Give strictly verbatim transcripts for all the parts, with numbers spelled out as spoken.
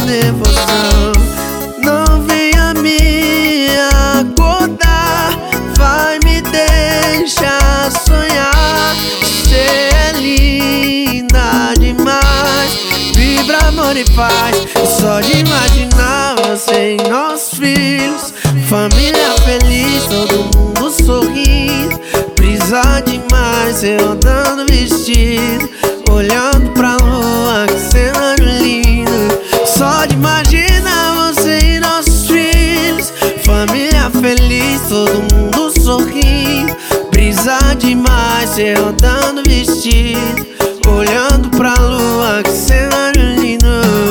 devoção. Não venha me acordar, vai me deixar sonhar. Cê é linda demais, vibra amor e paz. Só de imaginar você e nossos filhos, família feliz, todo mundo sorrindo. Brisa demais, eu andando vestido, olhando pra lua, que cenário lindo. Só de imaginar você e nossos filhos, família feliz, todo mundo sorrindo. Brisa demais, eu andando vestido, olhando pra lua, que cenário lindo.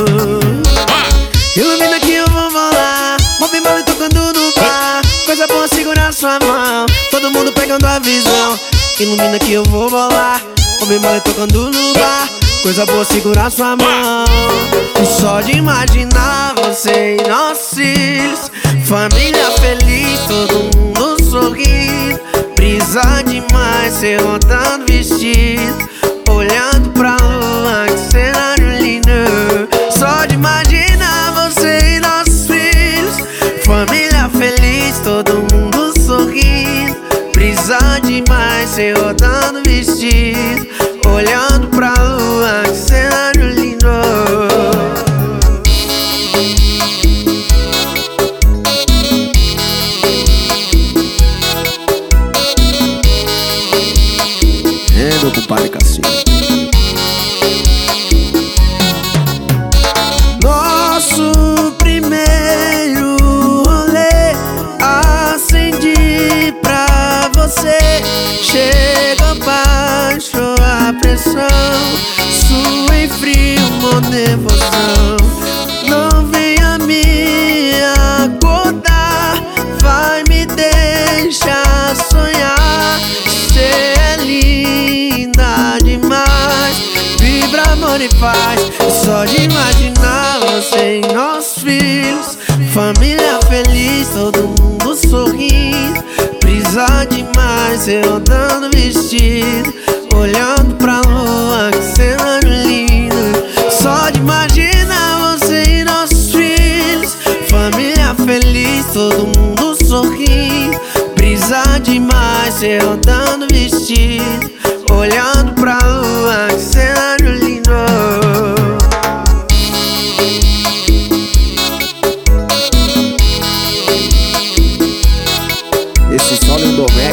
Ilumina que eu vou voar, move mal e tocando no bar. Coisa boa segurar sua mão, todo mundo pegando a visão. Ilumina que eu vou voar, move mal e tocando no bar. Coisa boa segurar sua mão. E só de imaginar você e nossos filhos, família feliz, todo mundo sorrindo. Brisa demais, eu andando vestido, olhando pra lua, que cenário lindo. Só de imaginar você e nossos filhos, família feliz, todo mundo sorrindo. Brisa demais, eu andando vestido, olhando pra lua, que cenário lindo. É, meu compadre Cassinho. Nosso primeiro rolê, acendi pra você. Chega baixo a pressão, sua em frio, uma devoção. Não venha me acordar, vai me deixar sonhar. Cê é linda demais, vibra amor e paz. Só de imaginar você e nossos filhos, família feliz, todo mundo sorrindo. Brisa demais, eu andando vestido, olhando pra lua, que cenário lindo. Só de imaginar você e nossos filhos, família feliz, todo mundo sorrindo. Brisa demais, eu andando vestido, olhando pra lua, que cenário lindo. Esse solo do Domec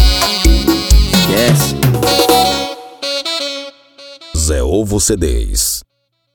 esquece. Zé Ovo C Ds.